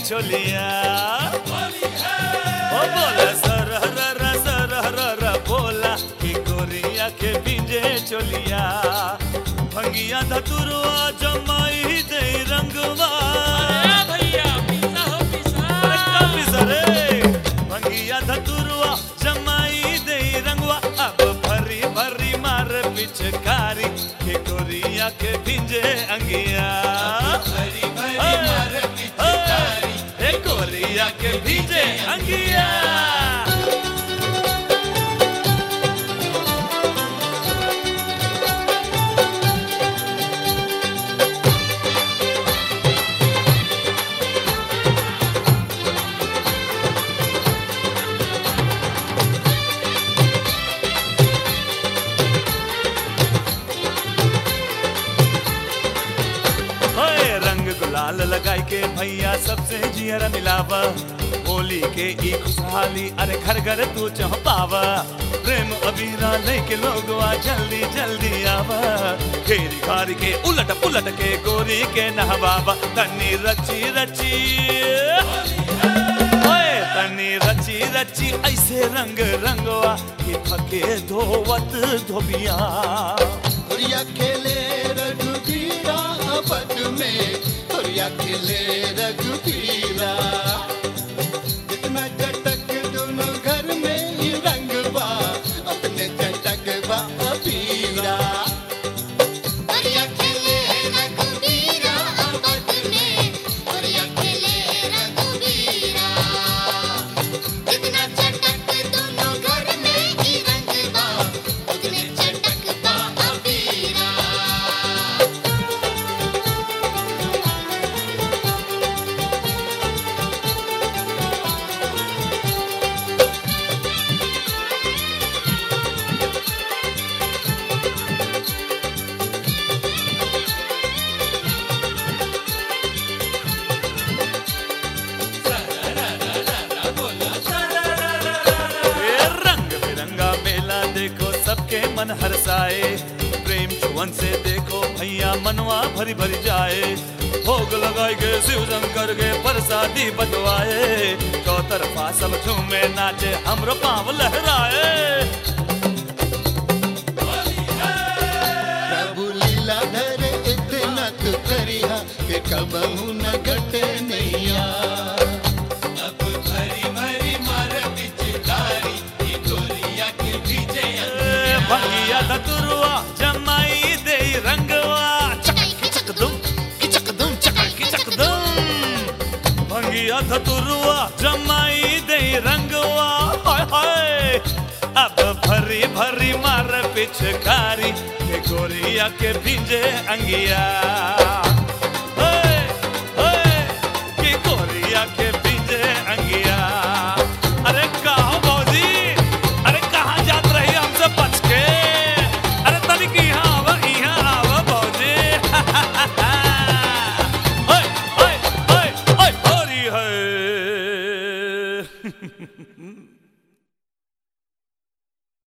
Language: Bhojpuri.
चोलिया ओ बोला सरहरा बोला कि गोरिया के भिंजे चोलिया भंगिया धतुरवा जमाई दे रंगवा भैया पिसा हो पिसा भंगिया धतुरवा जमाई दे रंगवा अब भरी भरी मार पिचकारी के गोरिया के भिंजे अंगिया भरी भरी मार पिचकारी गोरिया के भिंजे अंगिया गुलाल लगाई के भैया सबसे जियरा मिलावा होली के ई खुशहाली अरे घर घर तू चहपावा प्रेम अबीरा लेके लोगवा जल्दी जल्दी आवा घेरी घारी के उलट पुलट के गोरी के नहवावा तनी रची रची तनी रची रची ऐसे रंग रंगवा कि फके धोवत धोबिया खेले रघुबीरा पद में खेले रघुबीरा इतना चटक दोनों घर में ही रंगवा अपने चटक बा अबीरा खेले रघुबीरा पद में खेले रघुबीरा इतना चटक दोनों घर में ही रंगवा अपने चटक बा अबीरा देखो सबके मन हरसाए प्रेम चुवन से देखो भैया मनवा भरी भरी जाए भोग लगाए गे शिव शंकर के प्रसादी बटवाए चौतरफा सब झूमे नाचे हमरो पाँव लहराए प्रभु लीला धरे इतना तू करिया के कबहू न घटे नैया भंगिया धतुरवा जमाई दे रंगवा चक दुम चक दुम भंगिया धतुरवा जमाई दे रंगवा हाय हाय अब भरी भरी मार पिचकारी के गोरिया के भिंजे अंगिया के गोरिया के भिंजे अंगिया अरे कहाँ भौजी अरे कहाँ जात रही हमसे बच के अरे तनिक यहाँ आवा भौजी ओए ओए ओए ओए होरी है